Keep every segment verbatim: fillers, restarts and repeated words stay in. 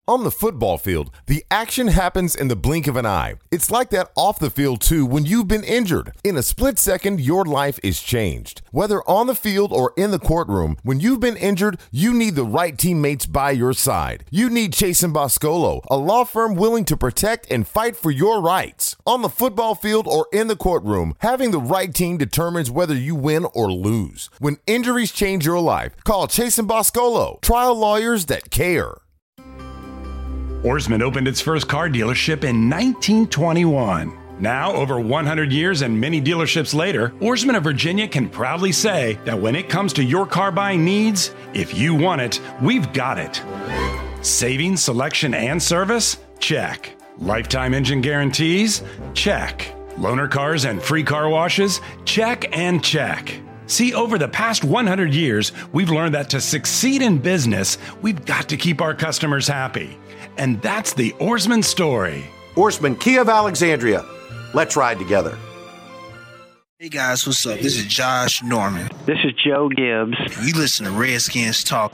On the football field, the action happens in the blink of an eye. It's like that off the field too when you've been injured. In a split second, your life is changed. Whether on the field or in the courtroom, when you've been injured, you need the right teammates by your side. You need Chase and Boscolo, a law firm willing to protect and fight for your rights. On the football field or in the courtroom, having the right team determines whether you win or lose. When injuries change your life, call Chase and Boscolo, trial lawyers that care. Ourisman opened its first car dealership in nineteen twenty-one. Now, over one hundred years and many dealerships later, Ourisman of Virginia can proudly say that when it comes to your car buying needs, if you want it, we've got it. Savings, selection, and service? Check. Lifetime engine guarantees? Check. Loaner cars and free car washes? Check and check. See, over the past one hundred years, we've learned that to succeed in business, we've got to keep our customers happy. And that's the Ourisman story. Ourisman Kia of Alexandria. Let's ride together. Hey guys, what's up? This is Josh Norman. This is Joe Gibbs. You listen to Redskins Talk.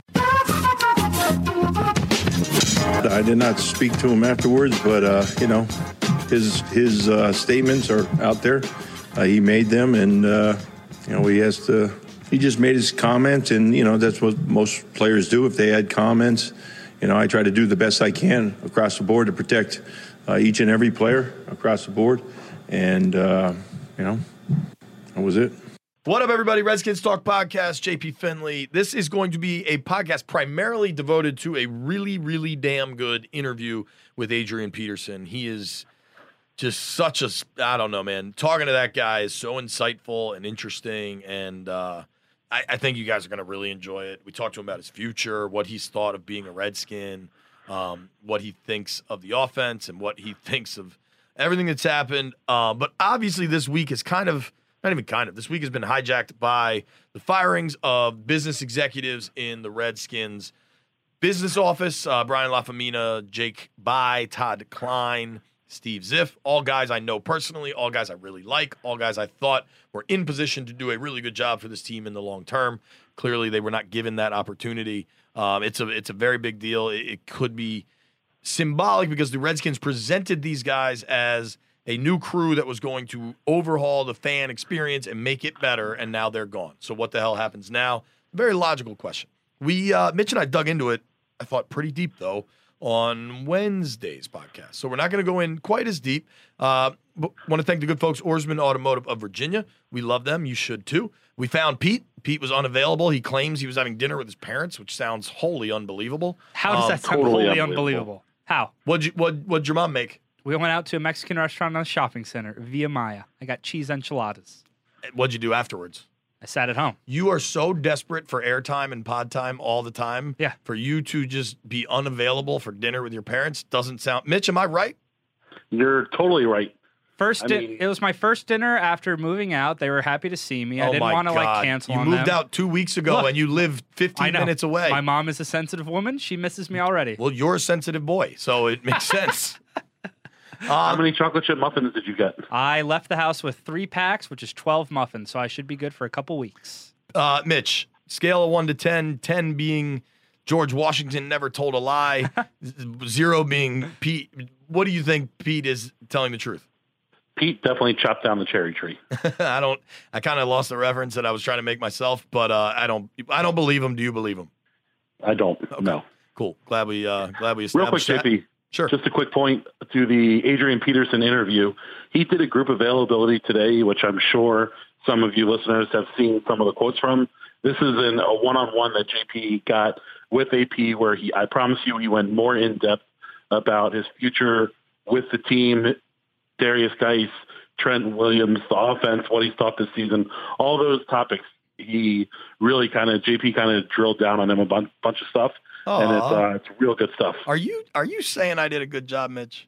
I did not speak to him afterwards, but, uh, you know, his his uh, statements are out there. Uh, he made them, and, uh, you know, he has to, he just made his comments, and, you know, that's what most players do if they had comments. You know, I try to do the best I can across the board to protect uh, each and every player across the board. And, uh, you know, that was it. What up, everybody? Redskins Talk Podcast, J P Finley. This is going to be a podcast primarily devoted to a really, really damn good interview with Adrian Peterson. He is just such a, I don't know, man. Talking to that guy is so insightful and interesting, and uh, I, I think you guys are going to really enjoy it. We talked to him about his future, what he's thought of being a Redskin, um, what he thinks of the offense, and what he thinks of everything that's happened. Uh, but obviously this week is kind of, not even kind of, this week has been hijacked by the firings of business executives in the Redskins business office. Uh, Brian LaFemina, Jake Bye, Todd Klein, Steve Ziff, all guys I know personally, all guys I really like, all guys I thought were in position to do a really good job for this team in the long term. Clearly, they were not given that opportunity. Um, it's a it's a very big deal. It, it could be symbolic because the Redskins presented these guys as a new crew that was going to overhaul the fan experience and make it better, and now they're gone. So what the hell happens now? Very logical question. We uh, Mitch and I dug into it, I thought pretty deep, though, on Wednesday's podcast. So we're not going to go in quite as deep. Uh, but want to thank the good folks, Ourisman Automotive of Virginia. We love them. You should, too. We found Pete. Pete was unavailable. He claims he was having dinner with his parents, which sounds wholly unbelievable. How does um, that sound totally wholly unbelievable. unbelievable? How? What'd, you, what, what'd your mom make? We went out to a Mexican restaurant on a shopping center, Via Maya. I got cheese enchiladas. What'd you do afterwards? I sat at home. You are so desperate for airtime and pod time all the time. Yeah. For you to just be unavailable for dinner with your parents doesn't sound. Mitch, am I right? You're totally right. First, I di- mean- it was my first dinner after moving out. They were happy to see me. I oh didn't my want to God. like cancel You on moved them. out two weeks ago Look, and you live I fifteen know. minutes away. My mom is a sensitive woman. She misses me already. Well, you're a sensitive boy, so it makes sense. How um, many chocolate chip muffins did you get? I left the house with three packs, which is twelve muffins, so I should be good for a couple weeks. uh, Mitch, scale of one to ten, ten being George Washington never told a lie, zero being Pete. What do you think Pete is telling the truth? Pete definitely chopped down the cherry tree. I don't. I kind of lost the reference that I was trying to make myself, but uh, I don't. I don't believe him. Do you believe him? I don't. No. Cool. Glad we. Uh, glad we Real quick, established that. J P. Sure. Just a quick point to the Adrian Peterson interview. He did a group availability today, which I'm sure some of you listeners have seen some of the quotes from. This is in a one-on-one that J P got with A P, where he, I promise you, he went more in depth about his future with the team, Darius Geis, Trent Williams, the offense, what he's thought this season, all those topics. He really kind of, J P kind of drilled down on him a bunch, bunch of stuff. Aww. And it's uh, it's real good stuff. Are you are you saying I did a good job, Mitch?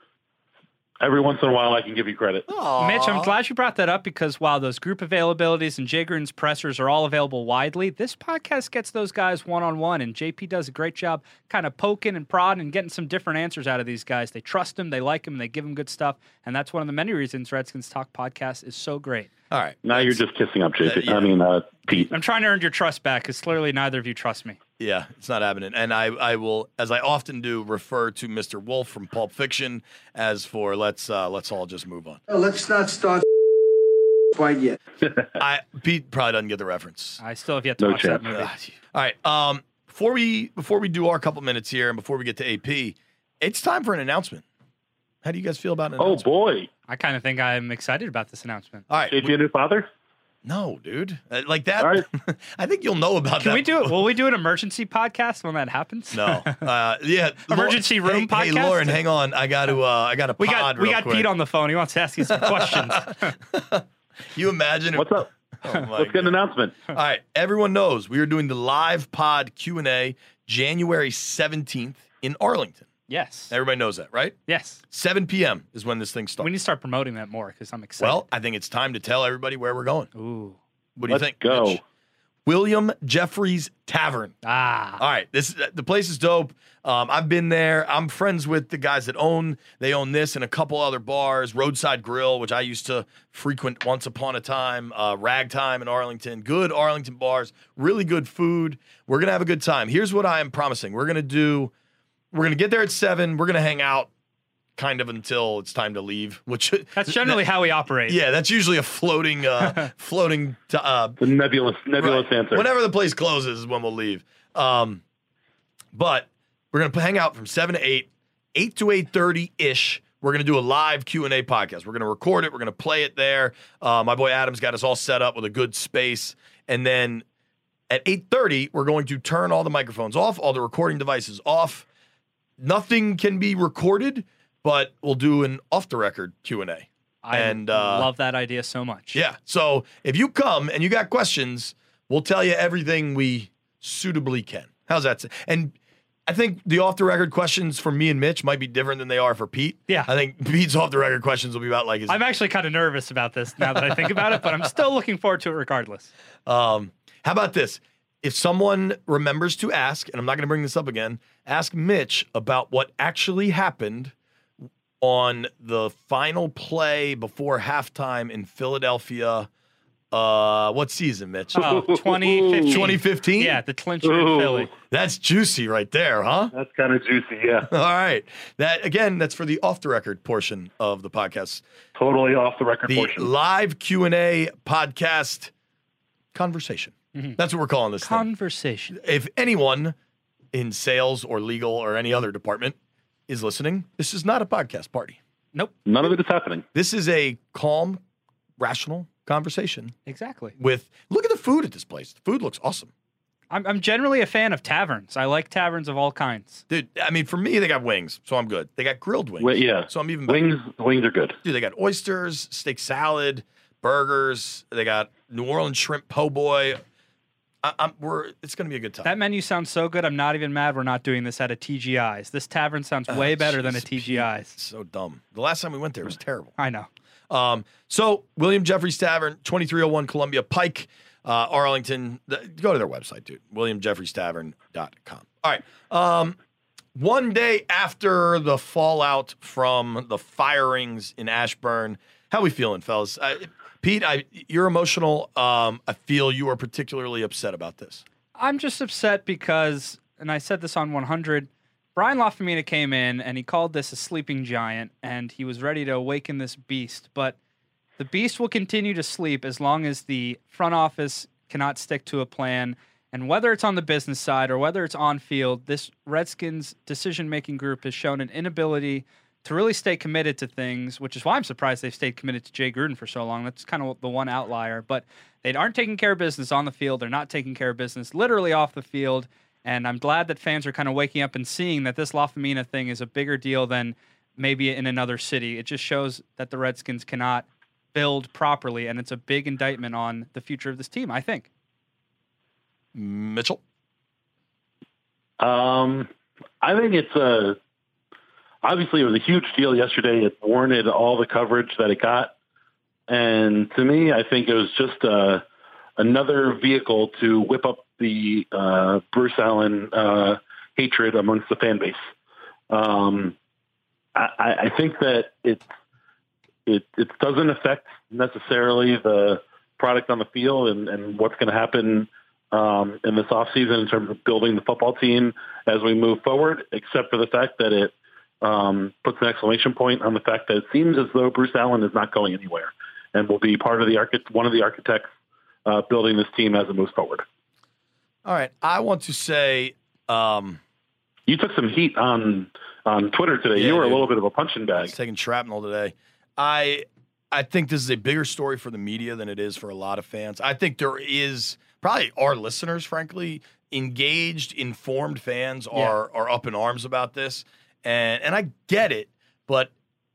Every once in a while, I can give you credit. Aww. Mitch, I'm glad you brought that up because while those group availabilities and Jay Gruden's pressers are all available widely, this podcast gets those guys one-on-one, and J P does a great job kind of poking and prodding and getting some different answers out of these guys. They trust him, they like him, they give him good stuff, and that's one of the many reasons Redskins Talk podcast is so great. All right. Now you're just kissing up, J P. Uh, yeah. I mean, uh, Pete. I'm trying to earn your trust back because clearly neither of you trust me. Yeah, it's not happening. And I, I will, as I often do, refer to Mister Wolf from Pulp Fiction as for let's uh, let's all just move on. Oh, let's not start quite yet. I Pete probably doesn't get the reference. I still have yet to No watch that chance. movie. All right. Um, before we before we do our couple minutes here and before we get to A P, it's time for an announcement. How do you guys feel about an Oh, announcement? boy. I kind of think I'm excited about this announcement. All right. J P, a new father? No, dude. Uh, like that. All right. I think you'll know about Can that. we do it? Will we do an emergency podcast when that happens? No. Uh, yeah. Emergency Lau- room hey, Hey, podcast? Lauren, hang on. I got to. Uh, I got to. We pod got we real got quick. Pete on the phone. He wants to ask you some questions. You imagine? If, What's up? Oh my Let's get an announcement. All right, everyone knows we are doing the live pod Q and A January seventeenth in Arlington. Yes. Everybody knows that, right? Yes. seven p.m. is when this thing We starts. need to start promoting that more because I'm excited. Well, I think it's time to tell everybody where we're going. Ooh. What do you Let's think? go. Mitch? William Jeffries Tavern. Ah. All right, this the place is dope. Um, I've been there. I'm friends with the guys that own. They own this and a couple other bars. Roadside Grill, which I used to frequent once upon a time. Uh, Ragtime in Arlington. Good Arlington bars. Really good food. We're gonna have a good time. Here's what I am promising. We're gonna do. We're gonna get there at seven. We're gonna hang out, kind of until it's time to leave. Which That's generally how we operate. yeah, that's usually a floating, uh, floating. T- uh, The nebulous, nebulous Right. answer. Whenever the place closes is when we'll leave. Um, but we're gonna hang out from seven to eight, eight to eight thirty ish. We're gonna do a live Q and A podcast. We're gonna record it. We're gonna play it there. Uh, my boy Adam's got us all set up with a good space, and then at eight thirty we're going to turn all the microphones off, all the recording devices off. Nothing can be recorded, but we'll do an off the record Q and A. I And, uh, love that idea so much. Yeah. So if you come and you got questions, we'll tell you everything we suitably can. How's that? And I think the off the record questions for me and Mitch might be different than they are for Pete. Yeah. I think Pete's off the record questions will be about like his. I'm actually kind of nervous about this now that I think about it, but I'm still looking forward to it regardless. Um, how about this? If someone remembers to ask, and I'm not going to bring this up again, ask Mitch about what actually happened on the final play before halftime in Philadelphia. Uh, what season, Mitch? Oh, twenty fifteen. twenty fifteen? Yeah, the clincher in Ooh. Philly. That's juicy right there, huh? That's kind of juicy, yeah. All right. That again, that's for the off the record portion of the podcast. Totally off the record The portion. live Q and A podcast conversation. Mm-hmm. That's what we're calling this thing. Conversation. If anyone in sales or legal or any other department is listening, this is not a podcast party. Nope. None of it is happening. This is a calm, rational conversation Exactly. with, look at the food at this place. The food looks awesome. I'm, I'm generally a fan of taverns. I like taverns of all kinds. Dude, I mean, for me, they got wings, so I'm good. They got grilled wings. Wait, yeah. So I'm even better. Wings, wings are good. Dude, they got oysters, steak salad, burgers. They got New Orleans shrimp po' boy. I, I'm, we're, it's going to be a good time. That menu sounds so good. I'm not even mad we're not doing this at a T G I's. This tavern sounds way Oh, better than a jeez, T G I's. Pete, so dumb. The last time we went there was terrible. I know. Um, so William Jeffries Tavern, twenty-three oh one Columbia Pike, uh, Arlington. The, go to their website, dude. william jeffries tavern dot com. All right. Um, one day after the fallout from the firings in Ashburn, how we feeling, fellas? Uh, Pete, I, you're emotional. Um, I feel you are particularly upset about this. I'm just upset because, and I said this on one hundred, Brian Lafemina came in and he called this a sleeping giant, and he was ready to awaken this beast. But the beast will continue to sleep as long as the front office cannot stick to a plan. And whether it's on the business side or whether it's on field, this Redskins decision-making group has shown an inability to really stay committed to things, which is why I'm surprised they've stayed committed to Jay Gruden for so long. That's kind of the one outlier. But they aren't taking care of business on the field. They're not taking care of business literally off the field. And I'm glad that fans are kind of waking up and seeing that this Lafemina thing is a bigger deal than maybe in another city. It just shows that the Redskins cannot build properly, and it's a big indictment on the future of this team, I think. Mitchell? Um, I think it's a, obviously it was a huge deal yesterday. It warranted all the coverage that it got. And to me, I think it was just uh, another vehicle to whip up the uh, Bruce Allen uh, hatred amongst the fan base. Um, I, I think that it's it, it doesn't affect necessarily the product on the field and, and what's going to happen um, in this offseason in terms of building the football team as we move forward, except for the fact that it um, puts an exclamation point on the fact that it seems as though Bruce Allen is not going anywhere and will be part of the architect, one of the architects uh, building this team as it moves forward. All right. I want to say um, you took some heat on on Twitter today. Yeah, you were dude. a little bit of a punching bag. I was taking shrapnel today. I I think this is a bigger story for the media than it is for a lot of fans. I think there is probably our listeners, frankly, engaged, informed fans Yeah. are are up in arms about this. And and I get it, but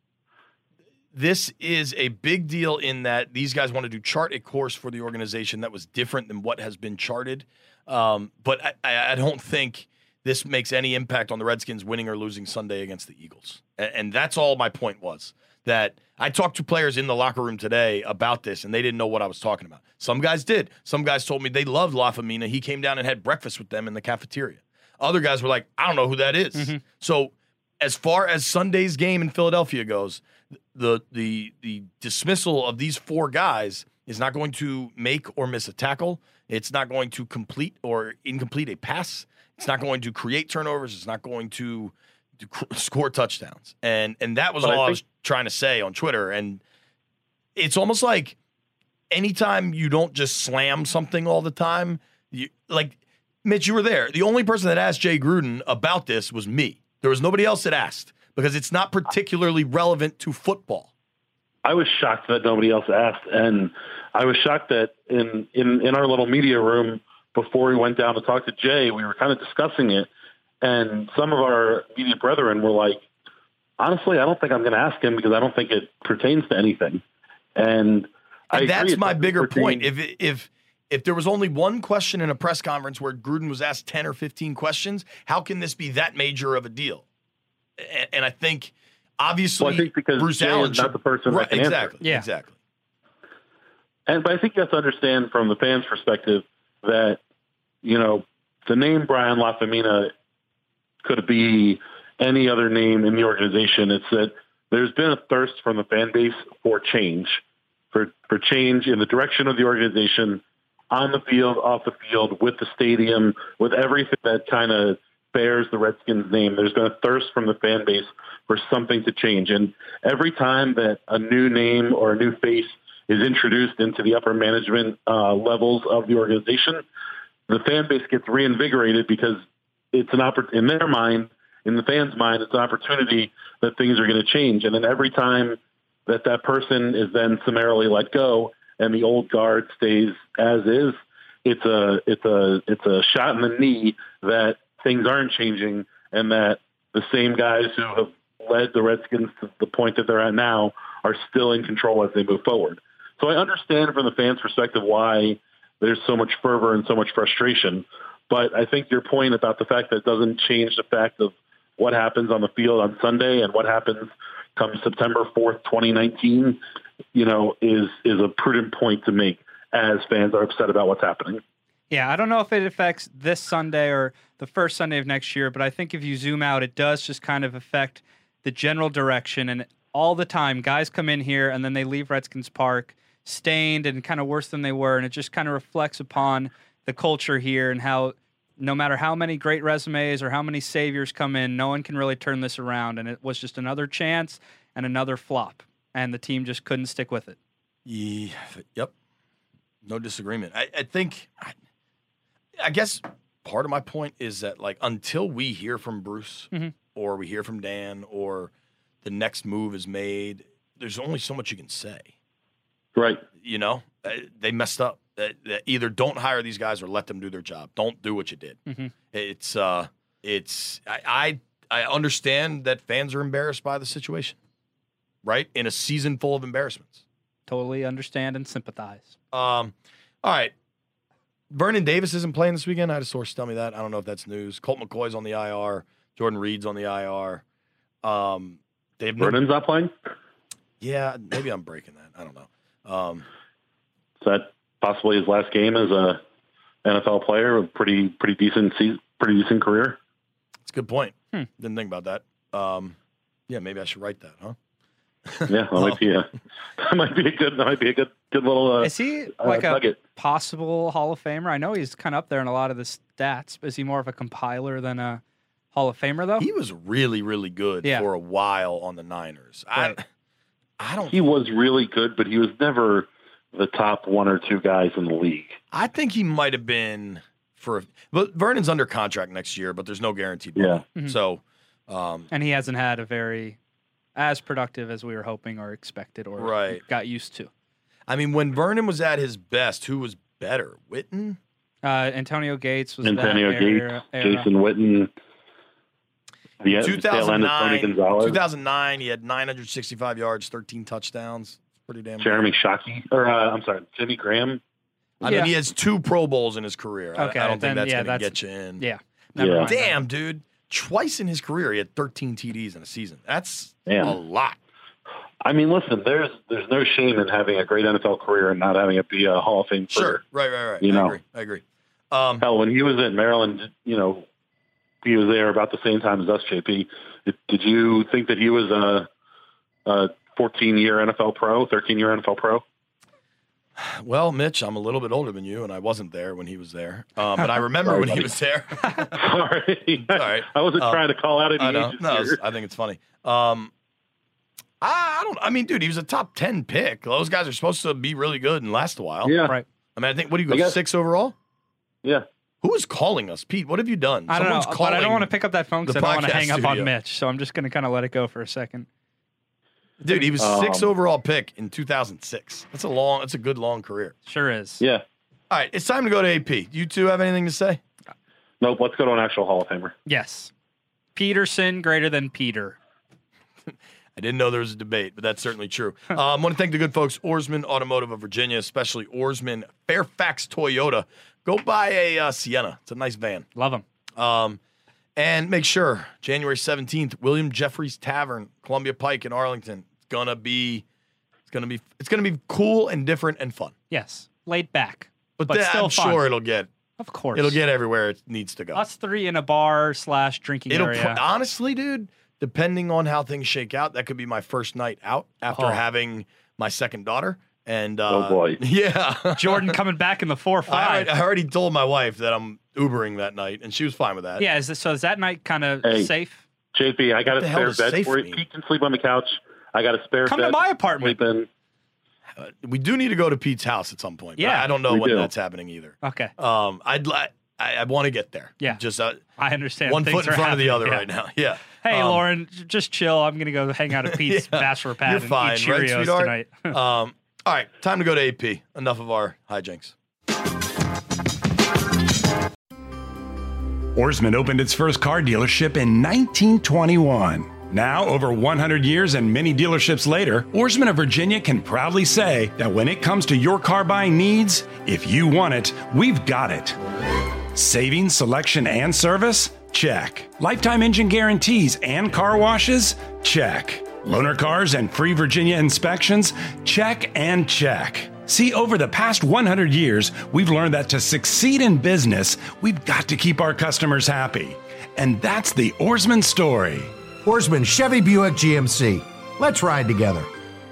this is a big deal in that these guys wanted to chart a course for the organization that was different than what has been charted. Um, but I, I, I don't think this makes any impact on the Redskins winning or losing Sunday against the Eagles. And, and that's all my point was, that I talked to players in the locker room today about this, and they didn't know what I was talking about. Some guys did. Some guys told me they loved Lafemina. He came down and had breakfast with them in the cafeteria. Other guys were like, I don't know who that is. Mm-hmm. So as far as Sunday's game in Philadelphia goes, the the the dismissal of these four guys is not going to make or miss a tackle. It's not going to complete or incomplete a pass. It's not going to create turnovers. It's not going to, to cr- score touchdowns. And and that was But I all I, think- was trying to say on Twitter. And it's almost like anytime you don't just slam something all the time, you, like, Mitch, you were there. The only person that asked Jay Gruden about this was me. There was nobody else that asked because it's not particularly relevant to football. I was shocked that nobody else asked, and I was shocked that in, in, in our little media room before we went down to talk to Jay, we were kind of discussing it, and some of our media brethren were like, honestly, I don't think I'm going to ask him because I don't think it pertains to anything. And, I And agree, that's it my doesn't bigger pertain- point. If if if there was only one question in a press conference where Gruden was asked ten or fifteen questions, how can this be that major of a deal? And, and I think obviously Well, I think because Bruce Jay Allen is not should- the person that right, can answer. exactly, Yeah. exactly. And but I think you have to understand from the fans' perspective that, you know, the name Brian Lafemina could be any other name in the organization. It's that there's been a thirst from the fan base for change, for, for change in the direction of the organization, on the field, off the field, with the stadium, with everything that kind of bears the Redskins name. There's been a thirst from the fan base for something to change. And every time that a new name or a new face is introduced into the upper management uh, levels of the organization, the fan base gets reinvigorated because it's an oppor- in their mind, in the fans' mind, it's an opportunity that things are going to change. And then every time that that person is then summarily let go and the old guard stays as is, it's a it's a it's a shot in the knee that things aren't changing and that the same guys who have led the Redskins to the point that they're at now are still in control as they move forward. So I understand from the fans' perspective why there's so much fervor and so much frustration. But I think your point about the fact that it doesn't change the fact of what happens on the field on Sunday and what happens come September fourth, twenty nineteen, you know, is is a prudent point to make as fans are upset about what's happening. Yeah, I don't know if it affects this Sunday or the first Sunday of next year, but I think if you zoom out, it does just kind of affect the general direction. And all the time, guys come in here and then they leave Redskins Park stained and kind of worse than they were. And it just kind of reflects upon the culture here and how no matter how many great resumes or how many saviors come in, no one can really turn this around. And it was just another chance and another flop. And the team just couldn't stick with it. Yeah, yep. No disagreement. I, I think, I, I guess part of my point is that, like, until we hear from Bruce mm-hmm. or we hear from Dan or the next move is made, there's only so much you can say. Right. You know, they messed up. Either don't hire these guys or let them do their job. Don't do what you did. Mm-hmm. It's, uh, it's, I, I, I understand that fans are embarrassed by the situation, right? In a season full of embarrassments. Totally understand and sympathize. Um, all right. Vernon Davis isn't playing this weekend. I had a source tell me that. I don't know if that's news. Colt McCoy's on the I R. Jordan Reed's on the I R. Um, Dave Vernon's not playing? Yeah, maybe I'm breaking that. I don't know. Um, Is that possibly his last game as a N F L player? A pretty pretty decent season, pretty decent career. That's a good point. Hmm. Didn't think about that. Um, yeah, maybe I should write that, huh? Yeah, that might be a that might be a good that might be a good good little. Uh, is he like uh, a nugget. possible Hall of Famer? I know he's kind of up there in a lot of the stats. Is he more of a compiler than a Hall of Famer though? He was really, really good Yeah. for a while on the Niners. Right. I, I don't. He was really good, but he was never the top one or two guys in the league. I think he might have been for. But Vernon's under contract next year, but there's no guaranteed money. Yeah. Mhm. So, um, and he hasn't had a very as productive as we were hoping or expected or Right. got used to. I mean, when Vernon was at his best, who was better, Witten? Uh, Antonio Gates was Antonio that Gates, era, era. Jason Witten, the tail end of Tony two thousand nine, Gonzalez, two thousand nine, he had nine hundred sixty-five yards, thirteen touchdowns. Pretty damn good. Jeremy Shockey, or uh, I'm sorry, Jimmy Graham. I Yeah. mean, he has two Pro Bowls in his career. I- Okay, I, don't then, think that's yeah, going to that's- get you in. Yeah. Never Yeah. mind that. Damn, dude. Twice in his career, he had thirteen T Ds in a season. That's Damn. a lot. I mean, listen, there's there's no shame in having a great N F L career and not having it be a Hall of Fame career. Sure. Right, right, right. You I know. agree. I agree. Um, Hell, when he was in Maryland, you know, he was there about the same time as us, J P. Did, did you think that he was a, a fourteen-year N F L pro, thirteen-year N F L pro? well, Mitch, I'm a little bit older than you, and I wasn't there when he was there. Um, but I remember Sorry, when he buddy. was there. Sorry. All right. I wasn't Um, trying to call out any I know. ages No, here. it's- I think it's funny. Um, I, I don't. I mean, dude, he was a top ten pick. Those guys are supposed to be really good and last a while. Yeah. Right. I mean, I think what do you I go guess- six overall? Yeah. Who is calling us, Pete? What have you done? I don't Someone's know, calling but I don't want to pick up that phone because the I don't want to podcast hang up studio. on Mitch. So I'm just going to kind of let it go for a second. Dude, he was six Um, overall pick in two thousand six. That's a long. That's a good long career. Sure is. Yeah. All right, it's time to go to A P. You two have anything to say? Nope. Let's go to an actual Hall of Famer. Yes. Peterson greater than Peter. I didn't know there was a debate, but that's certainly true. um, I want to thank the good folks, Oarsman Automotive of Virginia, especially Oarsman Fairfax Toyota. Go buy a uh, Sienna. It's a nice van. Love him. Um, and make sure January seventeenth, William Jeffries Tavern, Columbia Pike in Arlington. It's gonna be, it's gonna be, it's gonna be cool and different and fun. Yes. Laid back. But, But then still I'm fun. sure it'll get, Of course. it'll get everywhere it needs to go. us three in a bar slash drinking It'll area. pro- honestly, dude. Depending on how things shake out, that could be my first night out after Oh. having my second daughter. And uh, Oh, boy. yeah, Jordan coming back in the four I, five. already- I already told my wife that I'm Ubering that night, and she was fine with that. Yeah. Is this, so is that night kind of Hey. safe? J P, I got What the a hell spare does bed safe for you. mean? Pete can sleep on the couch. I got a spare Come bed. to my apartment. Sleep in. Uh, we do need to go to Pete's house at some point. but Yeah. I don't know We when do. that's happening either. Okay. Um, I'd li- I, I want to get there. Yeah. just uh, I understand. one Things foot in are front of the happening. other Yeah. right now. Yeah. Hey, Um, Lauren, j- just chill. I'm going to go hang out at Pete's Yeah. bachelor pad You're and fine, eat right, Cheerios sweetheart? tonight. Um, all right, time to go to A P. Enough of our hijinks. Oarsman opened its first car dealership in nineteen twenty-one. Now, over one hundred years and many dealerships later, Oarsman of Virginia can proudly say that when it comes to your car buying needs, if you want it, we've got it. Savings, selection, and service? Check. Lifetime engine guarantees and car washes? Check. Loaner cars and free Virginia inspections? Check and check. See, over the past one hundred years, we've learned that to succeed in business, we've got to keep our customers happy. And that's the Oarsman story. Oarsman Chevy Buick G M C. Let's ride together.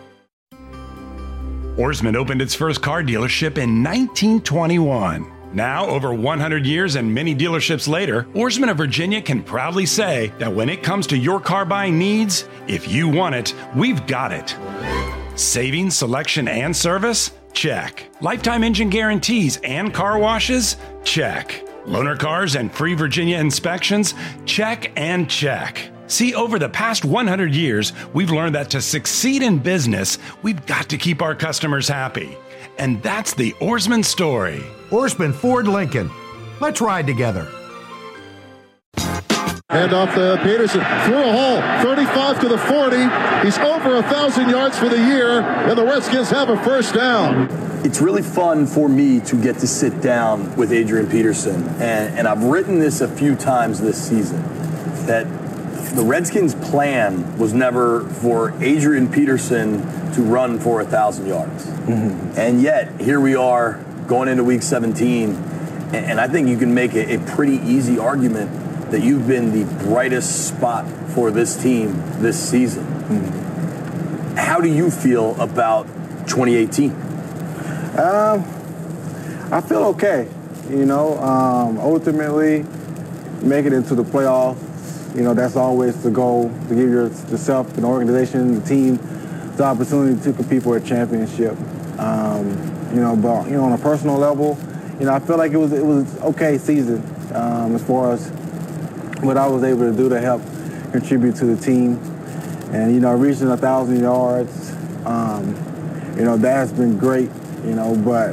Oarsman opened its first car dealership in nineteen twenty-one. Now, over one hundred years and many dealerships later, Oarsman of Virginia can proudly say that when it comes to your car buying needs, if you want it, we've got it. Savings, selection, and service? Check. Lifetime engine guarantees and car washes? Check. Loaner cars and free Virginia inspections? Check and check. See, over the past one hundred years, we've learned that to succeed in business, we've got to keep our customers happy. And that's the Oarsman story. Oarsman Ford Lincoln. Let's ride together. Hand off to Peterson, through a hole, thirty-five to the forty. He's over a thousand yards for the year, and the Redskins have a first down. It's really fun for me to get to sit down with Adrian Peterson, and, and I've written this a few times this season, that the Redskins' plan was never for Adrian Peterson to run for a thousand yards. Mm-hmm. And yet, here we are going into week seventeen, and, and I think you can make a, a pretty easy argument that you've been the brightest spot for this team this season. Mm-hmm. how do you feel about twenty eighteen? Um, I feel okay. You know, um, ultimately, make it into the playoffs. You know, that's always the goal, to give your, yourself, an organization, the team, the opportunity to compete for a championship. Um, you know, but you know, on a personal level, you know, I feel like it was it was okay season um, as far as what I was able to do to help contribute to the team, and you know, reaching a thousand yards. Um, you know, that has been great. You know, but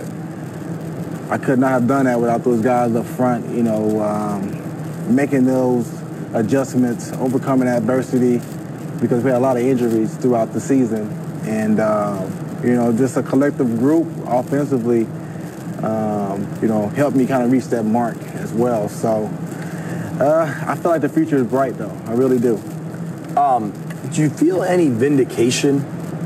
I could not have done that without those guys up front. You know, um, making those adjustments, overcoming adversity, because we had a lot of injuries throughout the season, and uh, you know, just a collective group offensively, um, you know, helped me kind of reach that mark as well. So uh, I feel like the future is bright, though. I really do. Um, do you feel any vindication?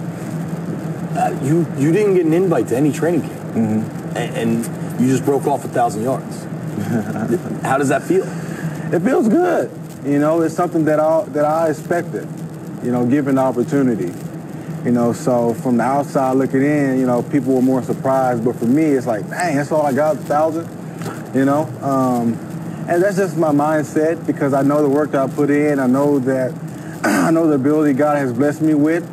Uh, you you didn't get an invite to any training camp, mm-hmm. and, and you just broke off a thousand yards. How does that feel? It feels good. You know, it's something that I that I expected. You know, given the opportunity. You know, so from the outside looking in, you know, people were more surprised. But for me, it's like, dang, that's all I got, a thousand. You know, um, and that's just my mindset, because I know the work that I put in. I know that I know the ability God has blessed me with.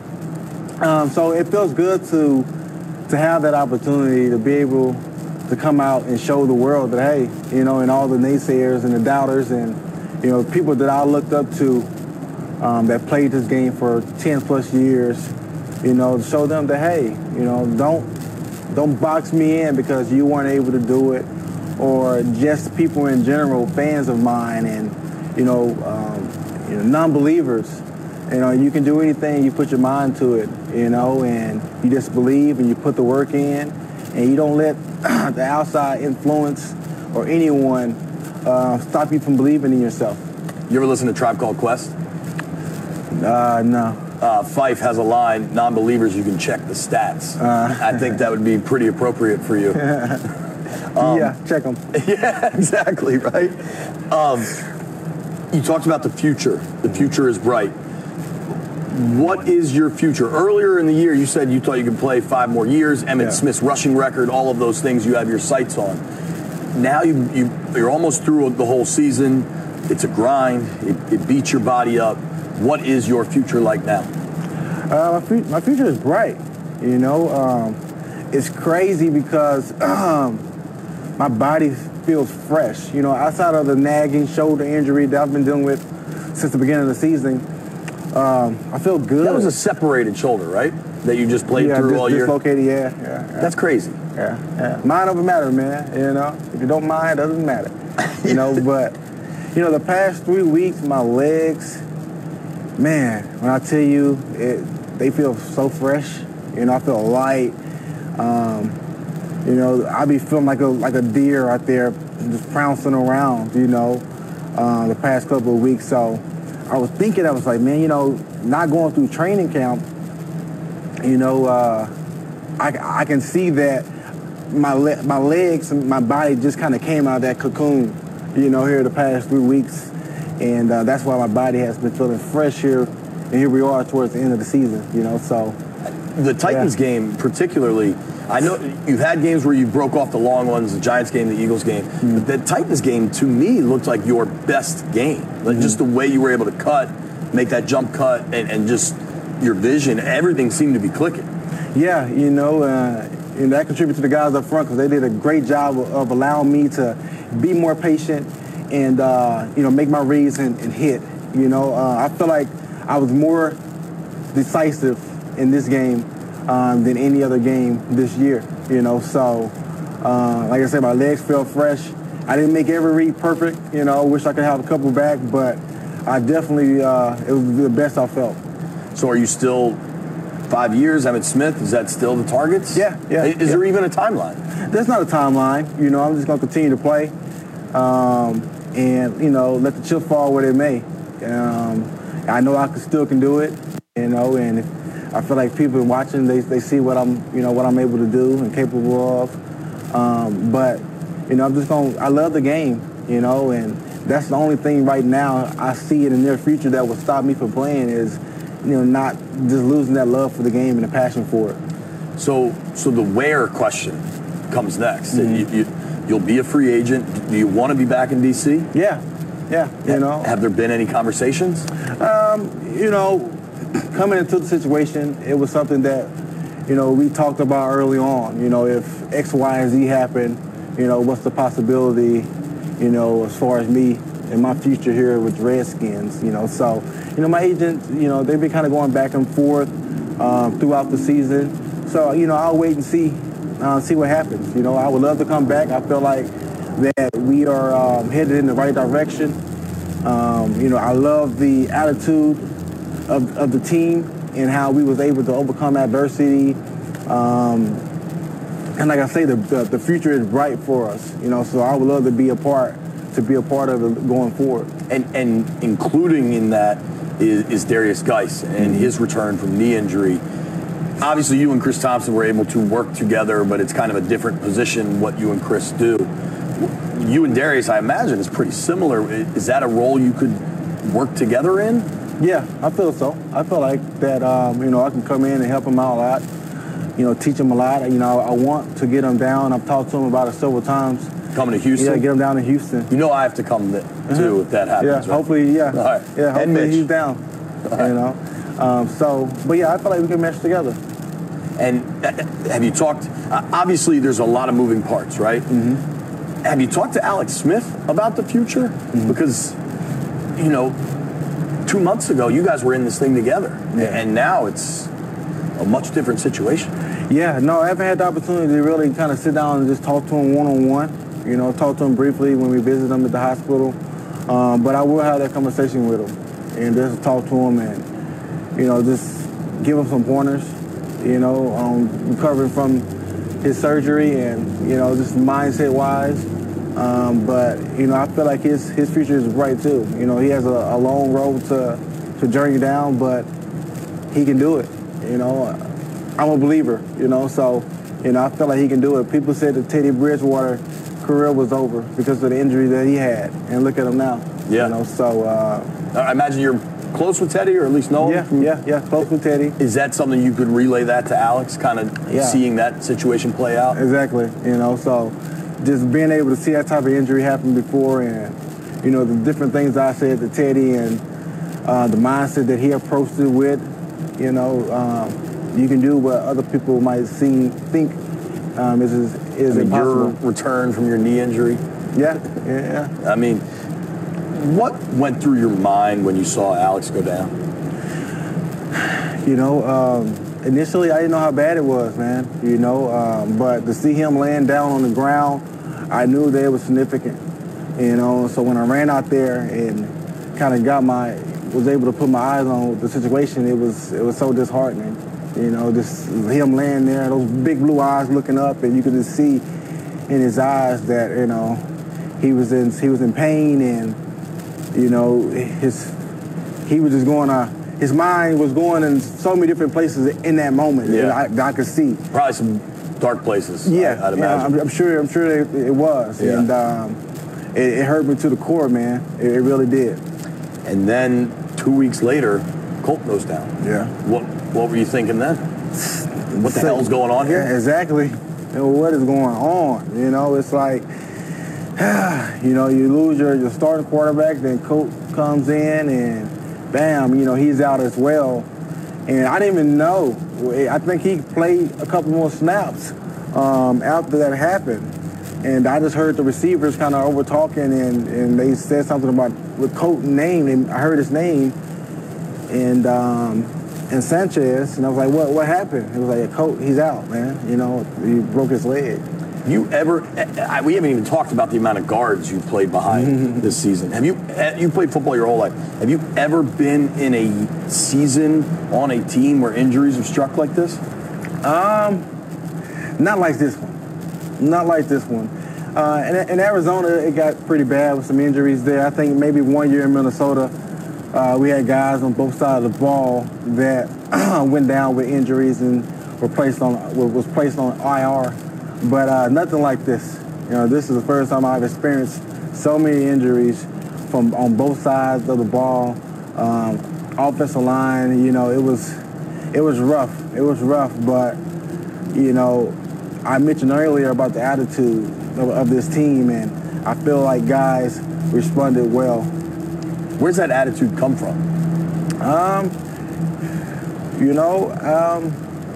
Um, so it feels good to to have that opportunity to be able to come out and show the world that, hey, you know, and all the naysayers and the doubters and, you know, people that I looked up to um, that played this game for ten plus years, you know, to show them that, hey, you know, don't don't box me in because you weren't able to do it, or just people in general, fans of mine, and, you know, um, you know, non-believers. You know, you can do anything, you put your mind to it, you know, and you just believe and you put the work in, and you don't let the outside influence or anyone uh, stop you from believing in yourself. You ever listen to Tribe Called Quest? Uh, no. Uh, Fife has a line, non-believers, you can check the stats. Uh, I think that would be pretty appropriate for you. um, yeah, check them. Yeah, exactly, right? Um, you talked about the future. The future is bright. What is your future? Earlier in the year, you said you thought you could play five more years, Emmitt yeah. Smith's rushing record, all of those things you have your sights on. Now you, you, you're almost through the whole season. It's a grind. It, it beats your body up. What is your future like now? Uh, my, fu- my future is bright. You know, um, it's crazy because um, my body feels fresh. You know, outside of the nagging shoulder injury that I've been dealing with since the beginning of the season, Um, I feel good. That was a separated shoulder, right? That you just played yeah, through dis- all year? Dislocated, yeah, yeah, yeah. That's crazy. Yeah, yeah. Mind over matter, man. You know, if you don't mind, it doesn't matter. You know, but, you know, the past three weeks, my legs, man, when I tell you, it, they feel so fresh. You know, I feel light. Um, you know, I be feeling like a like a deer out there just pouncing around, you know, uh, the past couple of weeks. So I was thinking, I was like, man, you know, not going through training camp, you know, uh, I, I can see that my le- my legs and my body just kind of came out of that cocoon, you know, here the past three weeks. And uh, that's why my body has been feeling fresh here. And here we are towards the end of the season, you know, so. The Titans yeah. game particularly, I know you've had games where you broke off the long ones, the Giants game, the Eagles game. Mm-hmm. But the Titans game, to me, looked like your best game. Like mm-hmm. just the way you were able to cut, make that jump cut, and, and just your vision, everything seemed to be clicking. Yeah, you know, uh, and that contributed to the guys up front because they did a great job of, of allowing me to be more patient and, uh, you know, make my reads and, and hit. You know, uh, I feel like I was more decisive in this game um, than any other game this year, you know. So, uh, like I said, my legs felt fresh. I didn't make every read perfect, you know. Wish I could have a couple back, but I definitely, uh, it was the best I felt. So are you still five years, Emmitt Smith? Is that still the targets? Yeah, yeah. Is yeah. there even a timeline? There's not a timeline. You know, I'm just going to continue to play um, and, you know, let the chips fall where they may. Um, I know I can, still can do it, you know, and if, I feel like people watching, they they see what I'm, you know, what I'm able to do and capable of. Um, but, you know, I'm just going to, I love the game, you know, and that's the only thing right now I see in the near future that will stop me from playing is, you know, not just losing that love for the game and the passion for it. So, so the where question comes next. Mm-hmm. You, you, you'll be a free agent. Do you want to be back in D C? Yeah, yeah. You know, have there been any conversations? Um, you know, coming into the situation, it was something that, you know, we talked about early on. You know, if X, Y, and Z happen, you know, what's the possibility, you know, as far as me and my future here with Redskins, you know. So, you know, my agent, you know, they've been kind of going back and forth um, throughout the season. So, you know, I'll wait and see, uh, see what happens. You know, I would love to come back. I feel like that we are um, headed in the right direction. Um, you know, I love the attitude of, of the team and how we was able to overcome adversity. Um, and like I say, the, the the future is bright for us. You know, so I would love to be a part to be a part of it going forward. And and including in that is, is Derrius Guice and his return from knee injury. Obviously, you and Chris Thompson were able to work together, but it's kind of a different position what you and Chris do. You and Derrius, I imagine, is pretty similar. Is that a role you could work together in? Yeah, I feel so. I feel like that, um, you know, I can come in and help him out a lot, you know, teach him a lot. You know, I want to get him down. I've talked to him about it several times. Coming to Houston? Yeah, get him down to Houston. You know I have to come to, too if that happens, Yeah, right? hopefully, yeah. All right. Yeah, hopefully And Mitch. he's down, All you know. Um, so, but yeah, I feel like we can mesh together. And uh, have you talked, uh, obviously there's a lot of moving parts, right? Mm-hmm. Have you talked to Alex Smith about the future? Mm-hmm. Because, you know, two months ago, you guys were in this thing together. Yeah. And now it's a much different situation. Yeah, no, I haven't had the opportunity to really kind of sit down and just talk to him one-on-one. You know, talk to him briefly when we visit him at the hospital. Um, but I will have that conversation with him and just talk to him and, you know, just give him some pointers, you know, on recovering from his surgery and, you know, just mindset-wise. Um, but, you know, I feel like his, his future is bright, too. You know, he has a, a long road to, to journey down, but he can do it, you know. I'm a believer, you know, so, you know, I feel like he can do it. People said that Teddy Bridgewater's career was over because of the injury that he had, and look at him now. Yeah. You know, so. Uh, I imagine you're close with Teddy, or at least know him? Yeah, from, yeah, yeah, close with Teddy. Is that something you could relay that to Alex, kind of Yeah. seeing that situation play out? Exactly, you know, so just being able to see that type of injury happen before and, you know, the different things I said to Teddy and uh, the mindset that he approached it with, you know, um, you can do what other people might see, think um, is, is, is I mean, impossible. your return from your knee injury? Yeah, yeah, yeah. I mean, what went through your mind when you saw Alex go down? You know, um, initially I didn't know how bad it was, man, you know, um, but to see him laying down on the ground, I knew that it was significant, you know, so when I ran out there and kind of got my, was able to put my eyes on the situation, it was, it was so disheartening, you know, just him laying there, those big blue eyes looking up, and you could just see in his eyes that, you know, he was in, he was in pain, and, you know, his, he was just going to, his mind was going in so many different places in that moment. Yeah. that I, I could see. Probably some dark places. Yeah, I, I'd yeah, imagine. I'm, I'm sure. I'm sure it, it was, Yeah. and um, it, it hurt me to the core, man. It, it really did. And then two weeks later, Colt goes down. Yeah. What What were you thinking then? What the So- hell's going on here? Yeah, exactly. You know, what is going on? You know, it's like, you know, you lose your, your starting quarterback, then Colt comes in and bam, you know, he's out as well. And I didn't even know. I think he played a couple more snaps um, after that happened. And I just heard the receivers kind of over talking, and, and they said something about the Colt name. And I heard his name and um, and Sanchez, and I was like, what what happened? He was like, Colt, he's out, man. You know, he broke his leg. You ever? I, we haven't even talked about the amount of guards you played behind this season. Have you? You played football your whole life. Have you ever been in a season on a team where injuries have struck like this? Um, not like this one. Not like this one. Uh, in, in Arizona, it got pretty bad with some injuries there. I think maybe one year in Minnesota, uh, we had guys on both sides of the ball that went down with injuries and were placed on was placed on I R. But uh, nothing like this. You know, this is the first time I've experienced so many injuries from on both sides of the ball. Um, offensive line, you know, it was it was rough. It was rough, but, you know, I mentioned earlier about the attitude of, of this team, and I feel like guys responded well. Where's that attitude come from? Um, you know, um,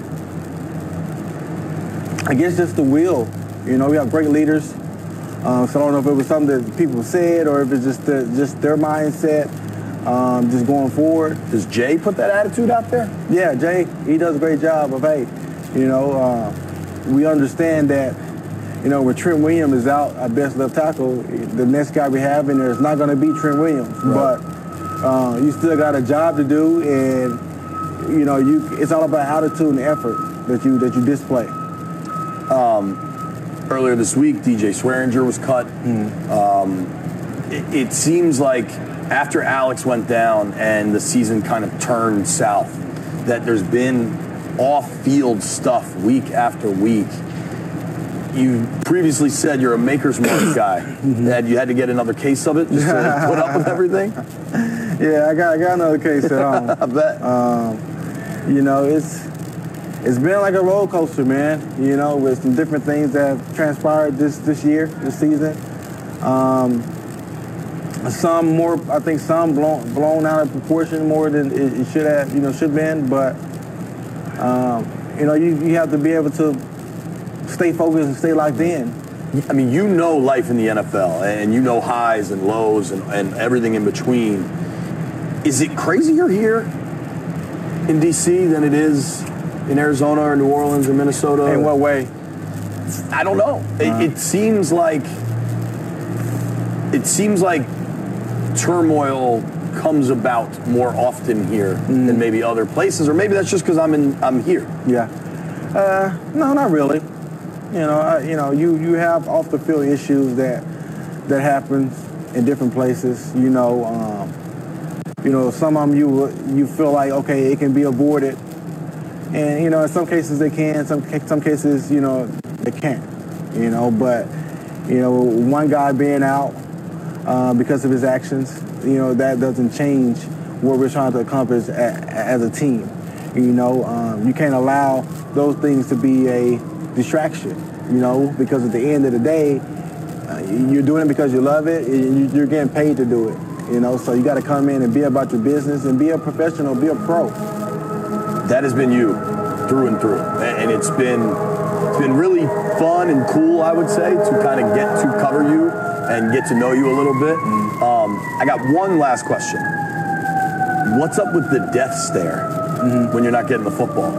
I guess just the will. You know, we have great leaders. Um, so I don't know if it was something that people said or if it's just the, just their mindset, um, just going forward. Does Jay put that attitude out there? Yeah, Jay, he does a great job of, hey, you know, uh, we understand that, you know, when Trent Williams is out, our best left tackle, the next guy we have in there is not going to be Trent Williams. Right. But uh, you still got a job to do, and, you know, you it's all about attitude and effort that you that you display. Um, Earlier this week, D J Swearinger was cut. Mm. Um, it, it seems like after Alex went down and the season kind of turned south, that there's been off-field stuff week after week. You previously said you're a Maker's Mark guy, mm-hmm. that you had to get another case of it just to put up with everything. Yeah, I got I got another case at home. I bet. Um, you know, it's. It's been like a roller coaster, man, you know, with some different things that have transpired this, this year, this season. Um, some more, I think some blown, blown out of proportion more than it, it should have, you know, should have been. But, um, you know, you, you have to be able to stay focused and stay locked in. I mean, you know life in the N F L, and you know highs and lows and, and everything in between. Is it crazier here in D C than it is in Arizona or New Orleans or Minnesota? In what way? I don't know. Uh-huh. It, it seems like it seems like turmoil comes about more often here mm. than maybe other places, or maybe that's just because I'm in I'm here. Yeah. Uh, no, not really. You know, uh, you know, you, you have off the field issues that that happens in different places. You know, um, you know, some of them you you feel like okay, it can be avoided. And, you know, in some cases they can, some some cases, you know, they can't, you know. But, you know, one guy being out uh, because of his actions, you know, that doesn't change what we're trying to accomplish a, as a team. You know, um, you can't allow those things to be a distraction, you know, because at the end of the day, uh, you're doing it because you love it, and you're getting paid to do it, you know. So you got to come in and be about your business and be a professional, be a pro. That has been you through and through, and it's been it's been really fun and cool, I would say, to kind of get to cover you and get to know you a little bit. Um, I got one last question. What's up with the death stare mm-hmm. when you're not getting the football?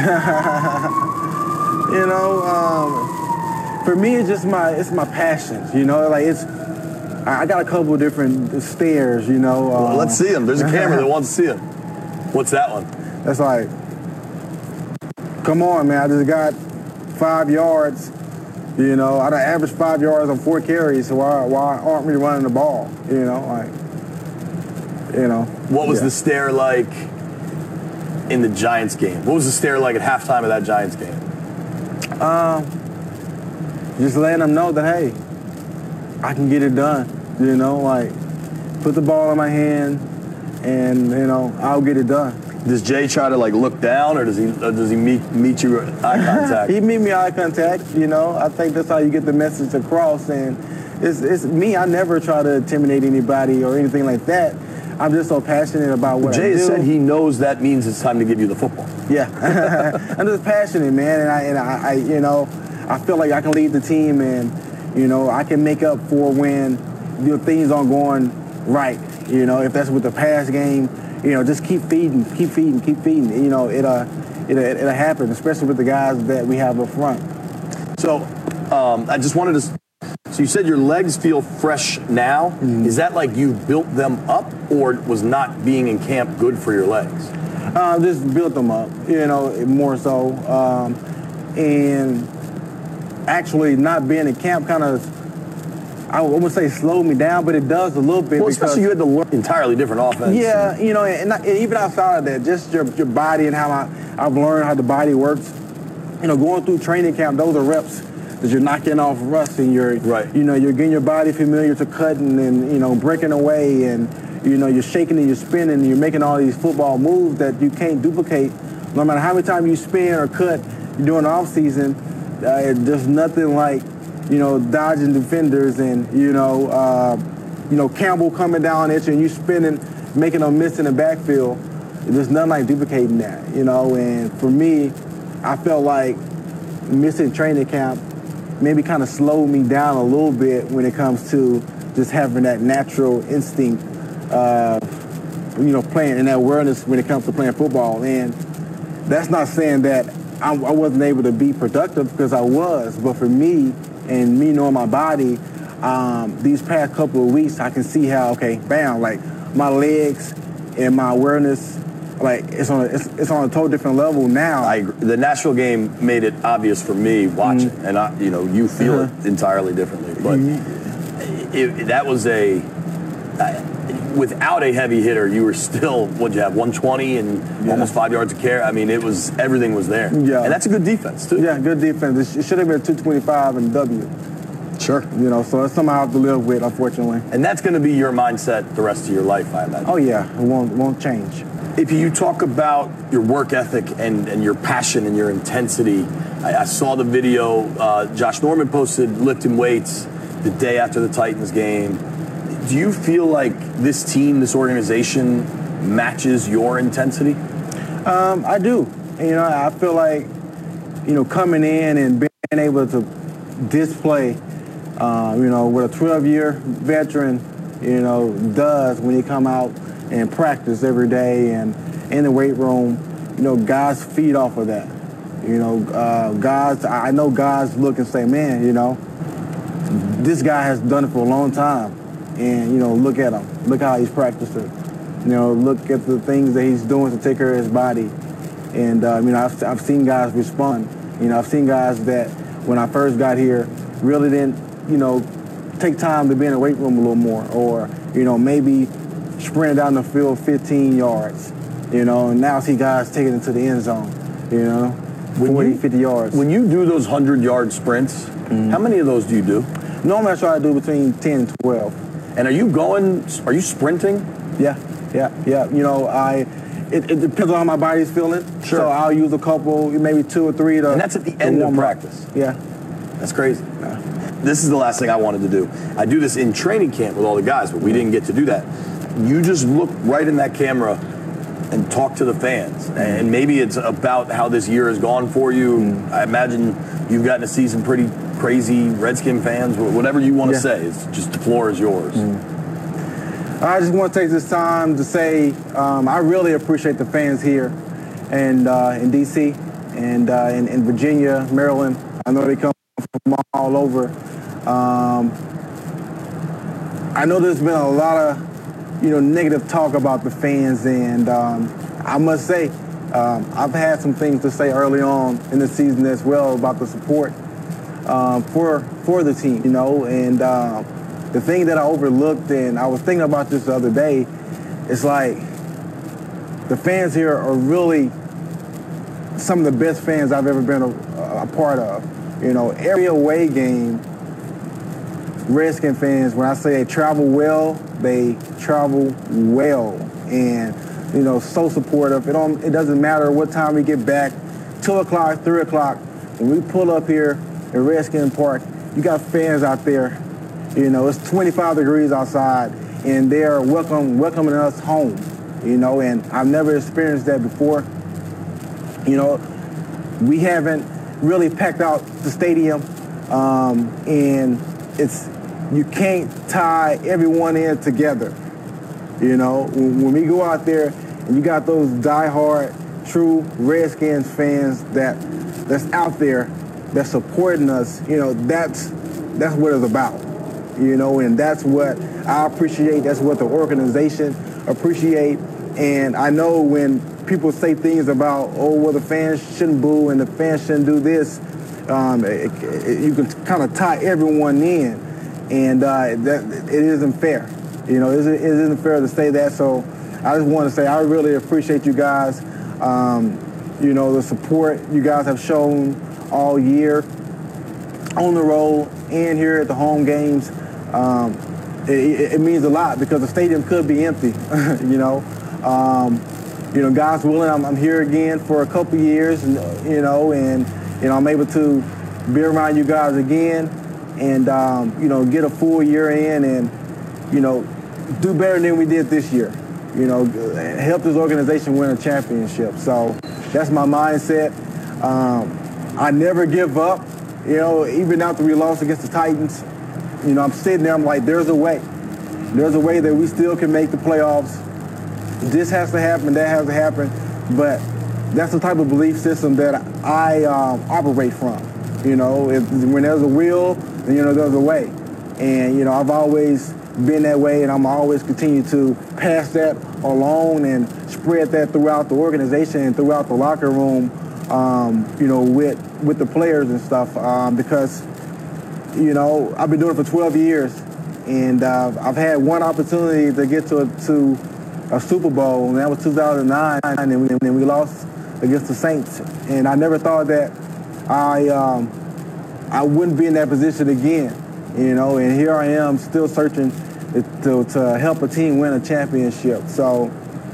You know, um, for me, it's just my it's my passions. You know, like it's I got a couple of different stares. You know, well, um, let's see them. There's a camera that wants to see them. What's that one? That's like, come on, man. I just got five yards. You know, I done averaged five yards on four carries, so why, why aren't we running the ball? You know, like, you know. What was yeah. the stare like in the Giants game? What was the stare like at halftime of that Giants game? Um, just letting them know that, hey, I can get it done. You know, like, put the ball in my hand, and, you know, I'll get it done. Does Jay try to like look down, or does he or does he meet meet you at eye contact? He meet me eye contact. You know, I think that's how you get the message across. And it's it's me. I never try to intimidate anybody or anything like that. I'm just so passionate about what Jay I do. Jay said he knows that means it's time to give you the football. Yeah, I'm just passionate, man, and I and I, I you know I feel like I can lead the team, and you know I can make up for when you know, things aren't going right. You know, if that's with the pass game. You know, just keep feeding, keep feeding, keep feeding. You know, it'll, it'll, it'll happen, especially with the guys that we have up front. So, um, I just wanted to. So you said your legs feel fresh now. Mm-hmm. Is that like you built them up, or was not being in camp good for your legs? Uh, just built them up. You know, more so, um, and actually not being in camp kind of. I wouldn't say slowed me down, but it does a little bit. Well, because, especially you had to learn entirely different offense. Yeah, you know, and, and even outside of that, just your your body and how I, I've learned how the body works. You know, going through training camp, those are reps that you're knocking off rust, and you're, right. you know, you're getting your body familiar to cutting and, you know, breaking away and, you know, you're shaking and you're spinning and you're making all these football moves that you can't duplicate. No matter how many times you spin or cut during the off season, uh, there's nothing like, you know, dodging defenders and, you know, uh, you know, Campbell coming down at you and you spinning, making them miss in the backfield. There's nothing like duplicating that, you know. And for me, I felt like missing training camp maybe kind of slowed me down a little bit when it comes to just having that natural instinct, uh, you know, playing and that awareness when it comes to playing football. And that's not saying that I, I wasn't able to be productive, because I was. But for me and me knowing my body, um, these past couple of weeks, I can see how, okay, bam, like my legs and my awareness, like it's on a, it's, it's on a total different level now. I agree. The Nashville game made it obvious for me watching, mm-hmm. and I, you know, you feel uh-huh. it entirely differently. But mm-hmm. it, it, that was a uh, without a heavy hitter, you were still what'd you have one twenty and yeah. almost five yards of carry. I mean, it was everything was there. Yeah, and that's a good defense too. Yeah, good defense. It should have been two twenty-five and W. Sure. You know, so it's something I have to live with, unfortunately. And that's going to be your mindset the rest of your life, I imagine. Oh yeah, it won't won't change. If you talk about your work ethic and, and your passion and your intensity, I, I saw the video uh, Josh Norman posted lifting weights the day after the Titans game. Do you feel like this team, this organization, matches your intensity? Um, I do. You know, I feel like, you know, coming in and being able to display, uh, you know, what a twelve-year veteran, you know, does when you come out and practice every day and in the weight room, you know, guys feed off of that. You know, uh, guys, I know guys look and say, man, you know, this guy has done it for a long time. And, you know, look at him. Look how he's practicing. You know, look at the things that he's doing to take care of his body. And, uh, you know, I've, I've seen guys respond. You know, I've seen guys that when I first got here really didn't, you know, take time to be in the weight room a little more, or, you know, maybe sprint down the field fifteen yards, you know, and now see guys taking it to the end zone, you know, forty, you, fifty yards. When you do those hundred-yard sprints, mm-hmm. how many of those do you do? Normally I try to do between ten and twelve. And are you going, are you sprinting? Yeah, yeah, yeah. You know, I, it, it depends on how my body's feeling. Sure. So I'll use a couple, maybe two or three to And that's at the end of practice. Yeah. That's crazy. Yeah. This is the last thing I wanted to do. I do this in training camp with all the guys, but we didn't get to do that. You just look right in that camera and talk to the fans. And maybe it's about how this year has gone for you. Mm. I imagine you've gotten to see some pretty crazy Redskin fans, whatever you want to yeah. say. It's just the floor is yours. Mm. I just want to take this time to say um, I really appreciate the fans here and uh, in D C and uh, in, in Virginia, Maryland. I know they come from all over. Um, I know there's been a lot of, you know, negative talk about the fans, and um, I must say, um, I've had some things to say early on in the season as well about the support um, for for the team, you know, and uh, the thing that I overlooked, and I was thinking about this the other day, it's like the fans here are really some of the best fans I've ever been a, a part of. You know, every away game, Redskin fans, when I say they travel well, they travel well, and you know, so supportive. It don't, it doesn't matter what time we get back, two o'clock, three o'clock. When we pull up here at Redskin Park, you got fans out there. You know, it's twenty-five degrees outside, and they are welcome, welcoming us home. You know, and I've never experienced that before. You know, we haven't really packed out the stadium, um, and it's you can't tie everyone in together. You know, when, when we go out there and you got those diehard, true Redskins fans that that's out there that's supporting us, you know, that's that's what it's about. You know, and that's what I appreciate. That's what the organization appreciate. And I know when people say things about, oh, well, the fans shouldn't boo and the fans shouldn't do this, um, it, it, you can kind of tie everyone in, and uh, that it isn't fair. You know, it isn't, it isn't fair to say that. So I just want to say I really appreciate you guys. Um, you know, the support you guys have shown all year on the road and here at the home games. Um, it, it means a lot because the stadium could be empty, you know. Um, you know, God's willing, I'm, I'm here again for a couple years, and, you know, and, you know, I'm able to be around you guys again and, um, you know, get a full year in and, you know, do better than we did this year. You know, help this organization win a championship. So that's my mindset. Um, I never give up. You know, even after we lost against the Titans, you know, I'm sitting there, I'm like, there's a way. There's a way that we still can make the playoffs. This has to happen, that has to happen. But that's the type of belief system that I um, operate from. You know, if, when there's a will, then, you know, there's a way. And, you know, I've always been that way, and I'm always continue to pass that along and spread that throughout the organization and throughout the locker room, um, you know, with with the players and stuff, um, because, you know, I've been doing it for twelve years, and uh, I've had one opportunity to get to a, to a Super Bowl, and that was two thousand nine, and we, and we lost against the Saints, and I never thought that I um, I wouldn't be in that position again. You know, and here I am still searching to, to help a team win a championship. So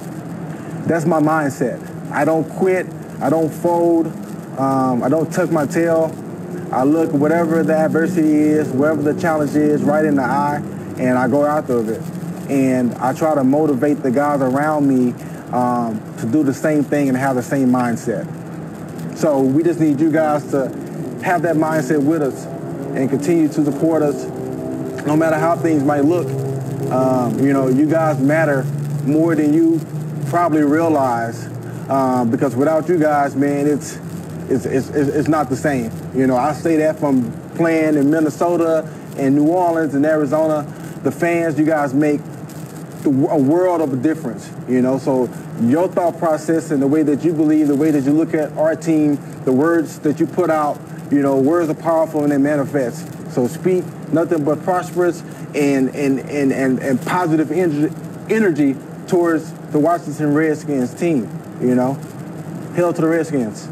that's my mindset. I don't quit. I don't fold. Um, I don't tuck my tail. I look whatever the adversity is, wherever the challenge is, right in the eye, and I go after it. And I try to motivate the guys around me um, to do the same thing and have the same mindset. So we just need you guys to have that mindset with us and continue to support us no matter how things might look. Um, you know, you guys matter more than you probably realize um, because without you guys, man, it's, it's, it's, it's not the same. You know, I say that from playing in Minnesota and New Orleans and Arizona. The fans, you guys make a world of a difference, you know. So your thought process and the way that you believe, the way that you look at our team, the words that you put out, you know, words are powerful and they manifest. So speak nothing but prosperous and and, and, and, and positive energy, energy towards the Washington Redskins team, you know. Hail to the Redskins.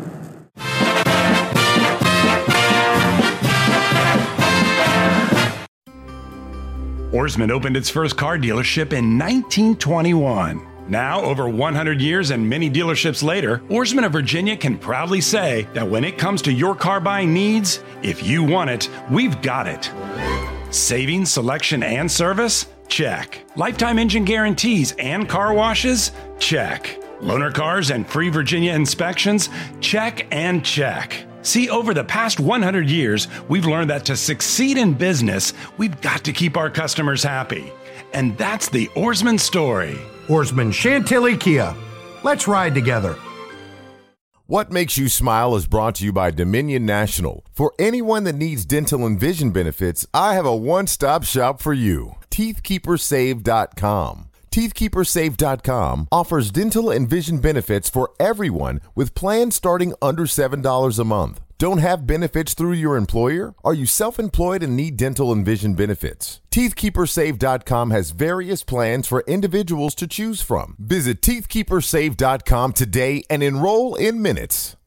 Ourisman opened its first car dealership in nineteen twenty-one. Now, over one hundred years and many dealerships later, Ourisman of Virginia can proudly say that when it comes to your car buying needs, if you want it, we've got it. Savings, selection, and service? Check. Lifetime engine guarantees and car washes? Check. Loaner cars and free Virginia inspections? Check and check. See, over the past one hundred years, we've learned that to succeed in business, we've got to keep our customers happy. And that's the Ourisman story. Ourisman Chantilly Kia. Let's ride together. What Makes You Smile is brought to you by Dominion National. For anyone that needs dental and vision benefits, I have a one-stop shop for you. teeth keeper save dot com. teeth keeper save dot com offers dental and vision benefits for everyone with plans starting under seven dollars a month. Don't have benefits through your employer? Are you self-employed and need dental and vision benefits? teeth keeper save dot com has various plans for individuals to choose from. Visit teeth keeper save dot com today and enroll in minutes.